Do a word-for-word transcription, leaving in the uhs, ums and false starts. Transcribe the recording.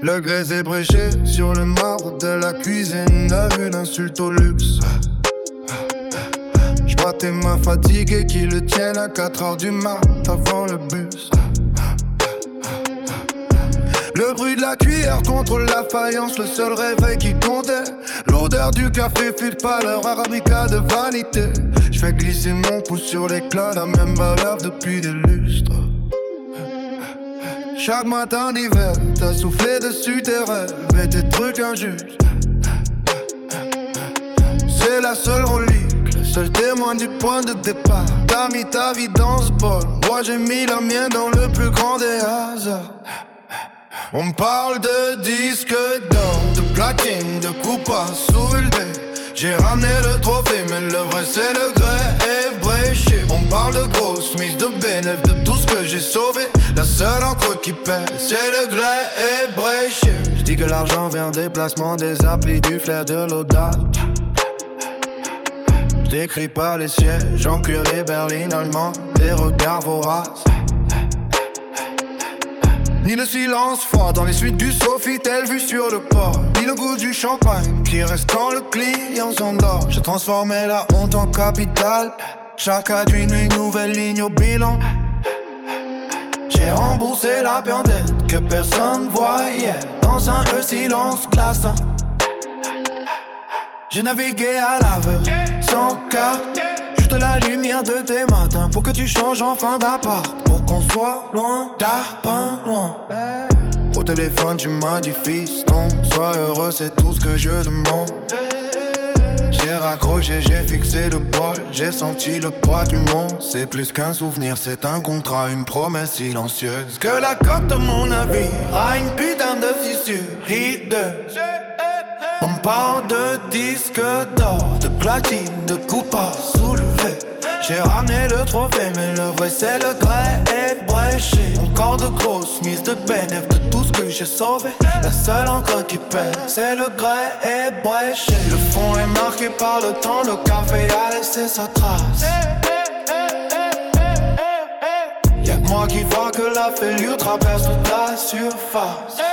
Le grès est bréché sur le marbre de la cuisine. Une insulte au luxe. J'vois tes mains fatiguées qui le tiennent à quatre heures du mat avant le bus. Le bruit de la cuillère contre la faïence, le seul réveil qui comptait. L'odeur du café file pas leur arabica de vanité. J'fais glisser mon pouce sur l'éclat, la même valeur depuis des lustres. Chaque matin d'hiver, t'as soufflé dessus tes rêves et tes trucs injustes. C'est la seule relique, le seul témoin du point de départ. T'as mis ta vie dans ce bol, moi j'ai mis la mienne dans le plus grand des hasards. On me parle de disque d'or, de platine, de coupe à soulever. J'ai ramené le trophée, mais le vrai c'est le grès est bréché. On parle de grosses mises, de bénéfices, de tout ce que j'ai sauvé. La seule encre qui pèse, c'est le grès est bréché. J'dis que l'argent vient des placements, des applis, du flair, de l'audace. J'décris pas les sièges, en cuir les berlines allemandes, des regards voraces. Ni le silence froid dans les suites du Sofitel vu sur le port. Ni le goût du champagne qui reste quand le client s'endort. J'ai transformé la honte en capital. Chaque nuit une nouvelle ligne au bilan. J'ai remboursé la dette que personne voyait dans un E silence glaçant. J'ai navigué à l'aveugle, sans carte. Juste la lumière de tes matins pour que tu changes enfin d'appart. Pour qu'on soit loin, tard, pas loin. Au téléphone tu m'as dit fiston, sois heureux c'est tout ce que je demande. J'ai raccroché, j'ai fixé le bol, j'ai senti le poids du monde. C'est plus qu'un souvenir, c'est un contrat, une promesse silencieuse. Que la coque de mon navire a une putain de fissure hideuse. On parle de disques d'or, de platine, de coupe à soulever. J'ai ramené le trophée, mais le vrai c'est le grès est bréché. Encore de grosses mises de bénéfices, de tout ce que j'ai sauvé. La seule encre qui pèse, c'est le grès est bréché. Le fond est marqué par le temps, le café a laissé sa trace. Y'a que moi qui vois que la fêlure traverse toute la surface.